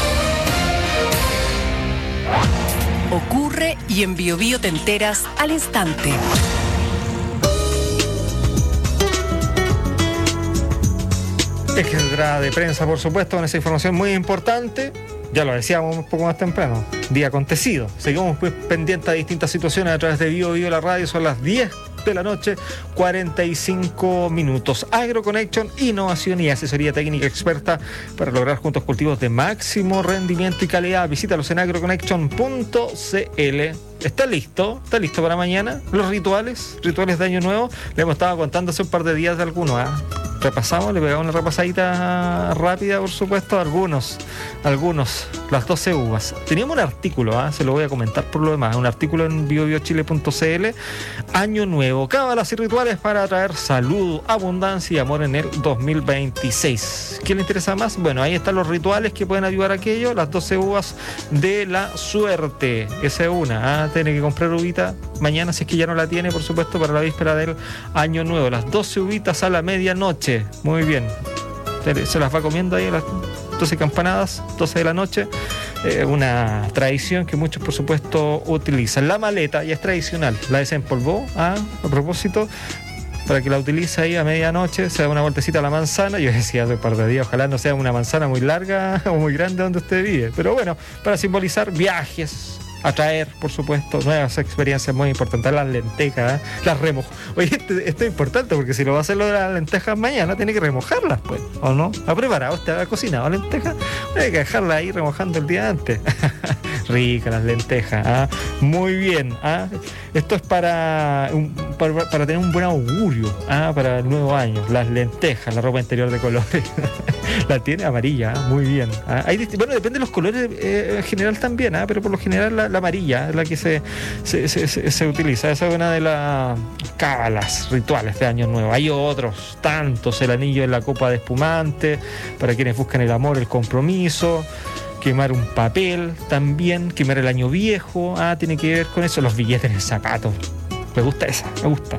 [SPEAKER 18] Ocurre y en Bio Bio te enteras al instante.
[SPEAKER 5] Extra de prensa, por supuesto, con esa información muy importante. Ya lo decíamos un poco más temprano, día acontecido. Seguimos pues pendientes a distintas situaciones a través de Bio Bio la radio. Son las diez de la noche, cuarenta y cinco minutos. AgroConnection, innovación y asesoría técnica experta para lograr juntos cultivos de máximo rendimiento y calidad. Visítalos en agroconnection punto c l. ¿Está listo? ¿Está listo para mañana? Los rituales, rituales de Año Nuevo. Le hemos estado contando hace un par de días de algunos, ¿eh? Repasamos, le pegamos una repasadita rápida, por supuesto, algunos, algunos, las doce uvas. Teníamos un artículo, ¿eh? Se lo voy a comentar por lo demás, un artículo en bio bio chile punto c l, Año Nuevo, cábalas y rituales para traer salud, abundancia y amor en el dos mil veintiséis. ¿Quién le interesa más? Bueno, ahí están los rituales que pueden ayudar a aquello, las doce uvas de la suerte, esa es una, ¿eh? Tiene que comprar uvita mañana, si es que ya no la tiene, por supuesto, para la víspera del Año Nuevo, las doce uvitas a la medianoche. Muy bien, se las va comiendo ahí a las doce campanadas, doce de la noche. Eh, una tradición que muchos, por supuesto, utilizan. La maleta ya es tradicional, la desempolvó, ¿ah? A propósito, para que la utilice ahí a medianoche, se da una vueltecita a la manzana. Yo decía hace un par de días, ojalá no sea una manzana muy larga o muy grande donde usted vive, pero bueno, para simbolizar viajes, atraer, por supuesto, nuevas experiencias muy importantes. Las lentejas, ¿eh? Las remojo. Oye, esto, esto es importante porque si lo va a hacer lo de las lentejas mañana, tiene que remojarlas, pues, ¿o no? ¿Ha preparado usted, ha cocinado lentejas? Hay que dejarlas ahí remojando el día antes. Ricas las lentejas, ¿ah? Muy bien, ¿ah? Esto es para, un, para, para tener un buen augurio, ¿ah? Para el nuevo año. Las lentejas, la ropa interior de colores. La tiene amarilla, ¿eh? Muy bien, ¿ah? Hay dist- bueno, depende de los colores eh, en general también, ¿ah? Pero por lo general la, la amarilla es la que se, se, se, se, se utiliza. Esa es una de las cábalas rituales de Año Nuevo. Hay otros tantos, el anillo en la copa de espumante, para quienes buscan el amor, el compromiso. Quemar un papel también, quemar el año viejo, ah, tiene que ver con eso, los billetes en el zapato. Me gusta esa, me gusta.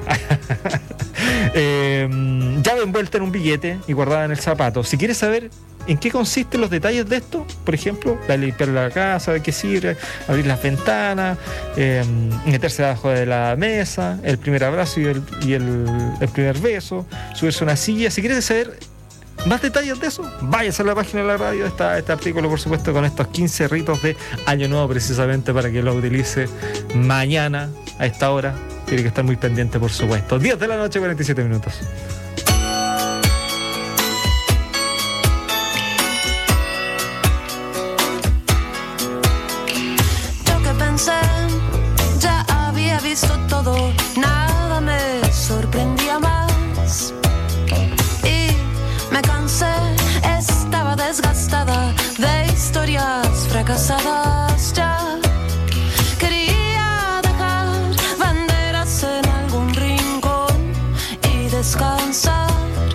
[SPEAKER 5] eh, llave envuelta en un billete y guardada en el zapato. Si quieres saber en qué consisten los detalles de esto, por ejemplo, la limpiar la casa, de qué sirve, abrir las ventanas, eh, meterse debajo de la mesa, el primer abrazo y el, y el, el primer beso, subirse a una silla. Si quieres saber más detalles de eso, váyase a la página de la radio. Está este artículo, por supuesto, con estos quince ritos de Año Nuevo, precisamente para que lo utilice mañana a esta hora. Tiene que estar muy pendiente, por supuesto. diez de la noche, cuarenta y siete minutos.
[SPEAKER 11] Yo que pensé, ya había visto todo, nada me sorprendía más. Me cansé, estaba desgastada de historias fracasadas ya. Quería dejar banderas en algún rincón y descansar.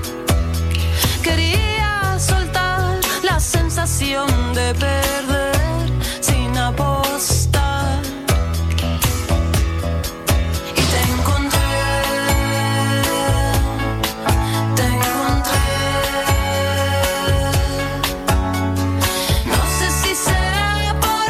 [SPEAKER 11] Quería soltar la sensación de perder sin apostar. Y te encontré. Por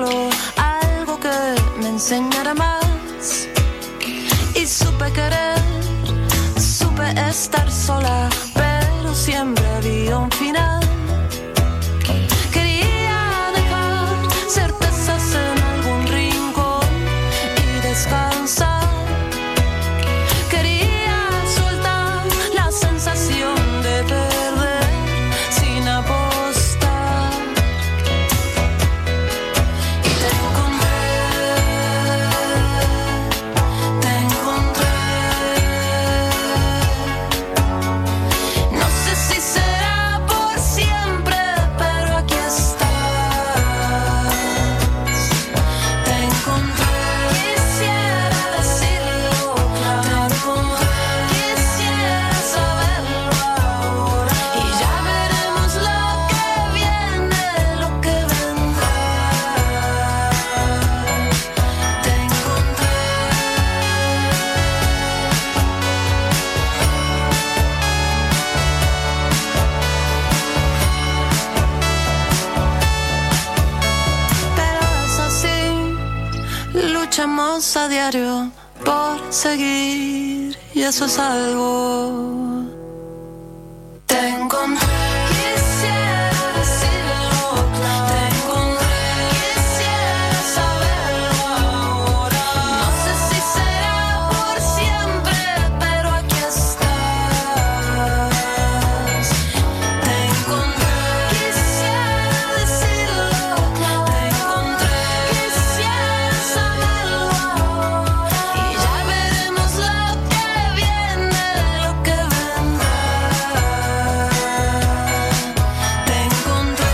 [SPEAKER 11] necesito algo que me enseñara más. Y supe querer, supe estar sola, pero siempre había un final. Quería dejar certezas en algún rincón y descansar. Quería soltar la sensación de perder sin apostar. Y te encontré, te encontré. No sé si será por siempre, pero aquí estás. Te encontré, quisiera decirlo claro. Quisiera saberlo ahora. Y ya veremos lo que viene, lo que vendrá. Te encontré. Pero es así, luchamos a diario por seguir, y eso es algo. Te encontré. Quisiera decirlo claro. Te encontré. Quisiera saberlo ahora. No sé si será por siempre, pero aquí estás. Te encontré. Quisiera decirlo claro. Te encontré. Quisiera saberlo ahora. Y ya veremos lo que viene, lo que vendrá. Te encontré.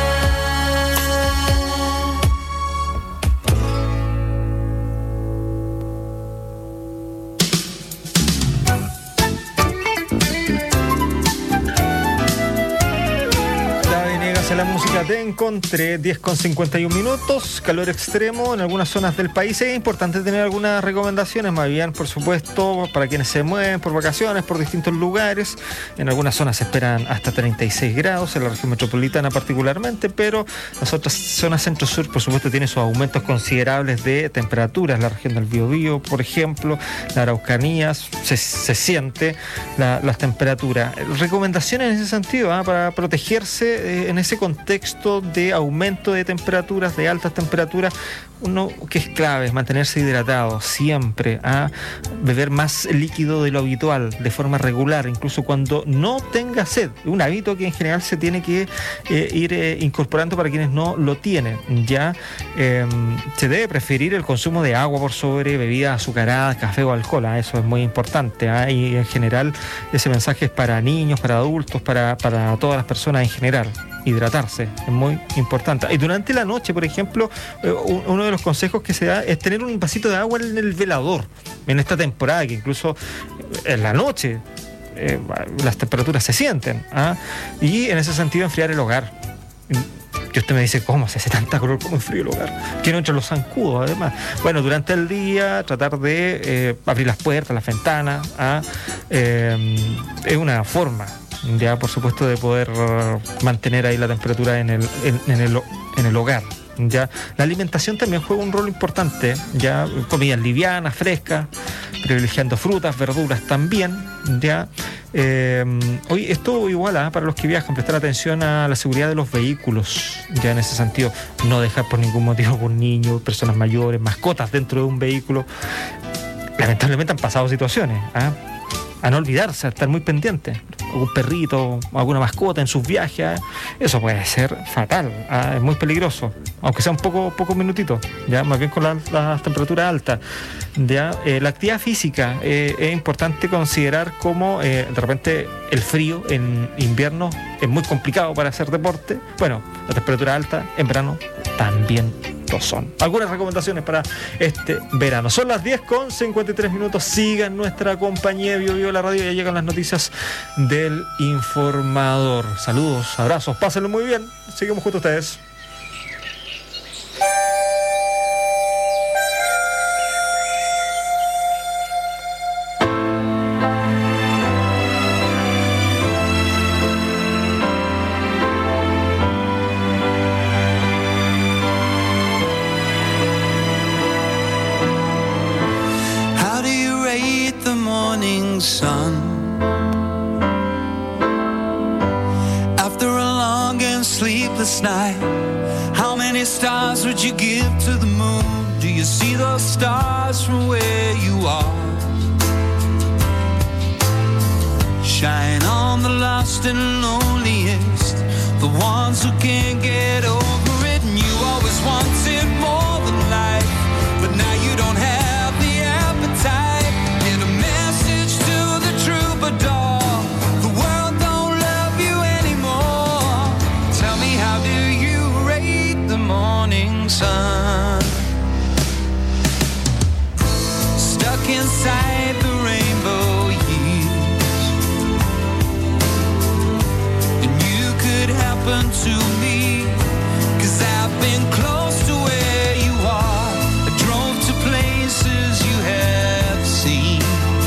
[SPEAKER 5] La Venegas en la música Te encontré, diez con cincuenta y un minutos, calor extremo en algunas zonas del país. Es importante tener algunas recomendaciones, más bien, por supuesto, para quienes se mueven por vacaciones, por distintos lugares. En algunas zonas se esperan hasta treinta y seis grados, en la región metropolitana particularmente, pero las otras zonas centro-sur, por supuesto, tienen sus aumentos considerables de temperaturas. La región del Biobío, por ejemplo, la Araucanía, se, se siente la- las temperaturas. Recomendaciones en ese sentido, ¿ah? Para protegerse eh, en ese contexto de aumento de temperaturas, de altas temperaturas. Uno que es clave es mantenerse hidratado siempre, a beber más líquido de lo habitual, de forma regular, incluso cuando no tenga sed. Un hábito que en general se tiene que eh, ir eh, incorporando para quienes no lo tienen. Ya eh, se debe preferir el consumo de agua por sobre bebidas azucaradas, café o alcohol. ¿ah? Eso es muy importante. ¿ah? Y en general ese mensaje es para niños, para adultos, para, para todas las personas en general. Hidratarse es muy importante. Y durante la noche, por ejemplo, eh, uno de los consejos que se da es tener un vasito de agua en el velador en esta temporada, que incluso en la noche eh, las temperaturas se sienten. ¿ah? Y en ese sentido enfriar el hogar. Y usted me dice, ¿cómo se hace tanta calor? ¿Cómo enfrío el hogar? Que no entran los zancudos, además. Bueno, durante el día tratar de eh, abrir las puertas, las ventanas. ¿ah? Eh, es una forma, ya por supuesto, de poder mantener ahí la temperatura en el, en, en el, en el hogar. Ya la alimentación también juega un rol importante, ya comidas livianas, frescas, privilegiando frutas, verduras también. Ya eh, hoy esto igual ¿eh? para los que viajan, prestar atención a la seguridad de los vehículos, ya en ese sentido, no dejar por ningún motivo con niños, personas mayores, mascotas dentro de un vehículo. Lamentablemente han pasado situaciones, ¿eh? a no olvidarse, a estar muy pendiente. Algún perrito, alguna mascota en sus viajes, ¿eh? Eso puede ser fatal, ¿eh? Es muy peligroso, aunque sea un poco, pocos minutitos, ya más bien con las la temperaturas altas. Ya, eh, la actividad física eh, es importante considerar como eh, de repente el frío en invierno es muy complicado para hacer deporte. Bueno, la temperatura alta en verano también lo son. Algunas recomendaciones para este verano. Son las diez con cincuenta y tres minutos. Sigan nuestra compañía Bio Bio la radio. Ya llegan las noticias del informador. Saludos, abrazos, pásenlo muy bien. Seguimos junto a ustedes.
[SPEAKER 12] a sleepless night? How many stars would you give to the moon? Do you see those stars from where you are? Shine on the lost and loneliest, the ones who can't get over it. And you always wanted more than life, but now you don't have the appetite. Get a message to the troubadour, the world don't love you anymore. Tell me, how do you rate the morning sun? Stuck inside the rainbow years, and you could happen to me, 'cause I've been close to where you are. I drove to places you have seen.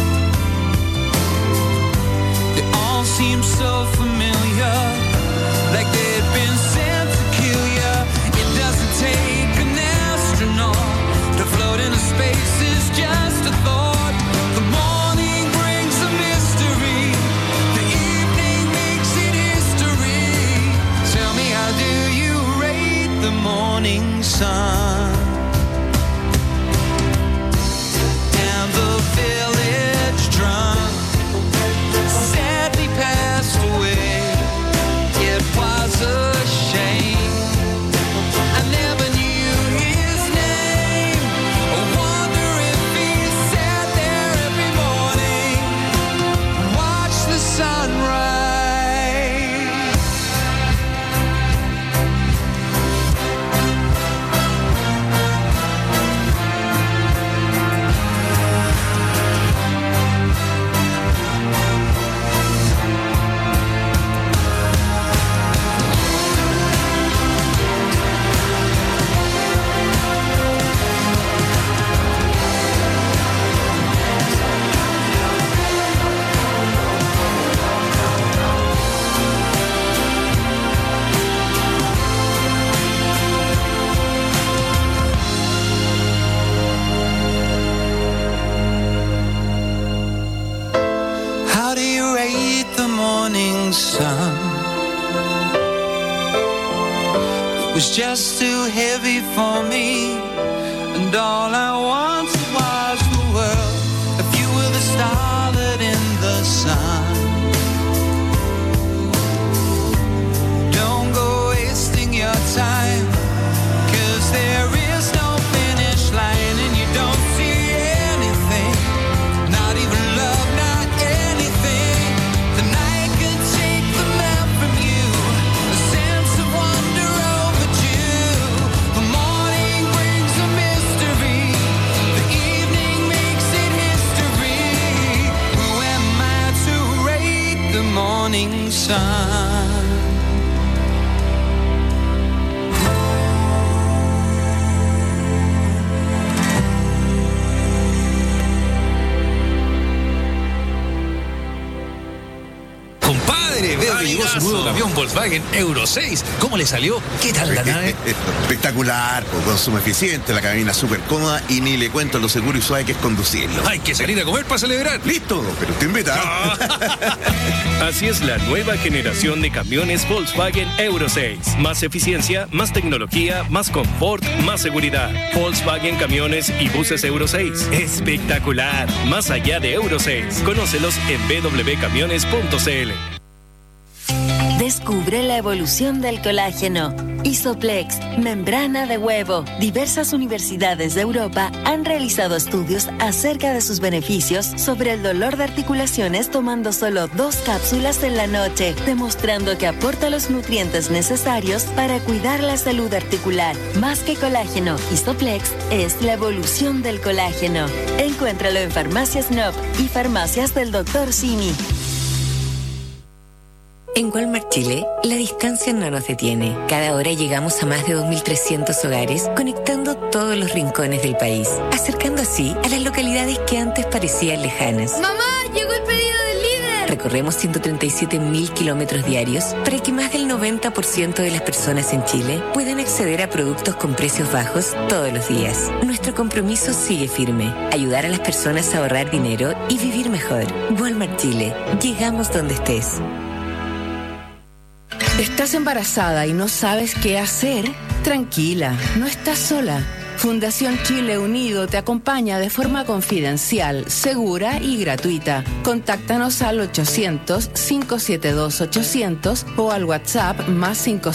[SPEAKER 12] They all seem so familiar, like they've been sent to kill you. It doesn't take an astronaut to float into space, is just a thought. The morning brings a mystery, the evening makes it history. Tell me, how do you rate the morning sun? And the village drunk sadly passed away. It was a shame, I never knew his name. I wonder if he sat there every morning, watch the sunrise. How do you rate the morning sun? It was just too heavy for me, and all I wanted was the world. If you were the starlet in the sun, don't go wasting your time, 'cause there is no finish line, and you don't see anything, not even love, not anything. The night could take the map from you, a sense of wonder overdue. The morning brings a mystery, the evening makes it history. Who am I to rate the morning sun?
[SPEAKER 20] Compadre, veo que llegó su nuevo camión Volkswagen Euro seis. ¿Cómo le salió? ¿Qué tal la nave?
[SPEAKER 21] Espectacular, pues, consumo eficiente, la cabina súper cómoda y ni le cuento lo seguro y suave que es conducirlo.
[SPEAKER 20] Hay que salir a comer para celebrar.
[SPEAKER 21] Listo, pero te invita.
[SPEAKER 22] Así es la nueva generación de camiones Volkswagen Euro seis. Más eficiencia, más tecnología, más confort, más seguridad. Volkswagen Camiones y Buses Euro seis. Espectacular. Más allá de Euro seis. Conócelos en b w camiones punto c l.
[SPEAKER 1] Descubre la evolución del colágeno. Isoplex, membrana de huevo. Diversas universidades de Europa han realizado estudios acerca de sus beneficios sobre el dolor de articulaciones tomando solo dos cápsulas en la noche, demostrando que aporta los nutrientes necesarios para cuidar la salud articular. Más que colágeno, Isoplex es la evolución del colágeno. Encuéntralo en Farmacias N O P y farmacias del doctor Simi.
[SPEAKER 16] En Walmart Chile, la distancia no nos detiene. Cada hora llegamos a más de dos mil trescientos hogares, conectando todos los rincones del país, acercando así a las localidades que antes parecían lejanas.
[SPEAKER 17] ¡Mamá! ¡Llegó el pedido del líder!
[SPEAKER 16] Recorremos ciento treinta y siete mil kilómetros diarios para que más del noventa por ciento de las personas en Chile puedan acceder a productos con precios bajos todos los días. Nuestro compromiso sigue firme: ayudar a las personas a ahorrar dinero y vivir mejor. Walmart Chile. Llegamos donde estés.
[SPEAKER 3] ¿Estás embarazada y no sabes qué hacer? Tranquila, no estás sola. Fundación Chile Unido te acompaña de forma confidencial, segura y gratuita. Contáctanos al ochocientos, cinco siete dos, ochocientos o al WhatsApp más cinco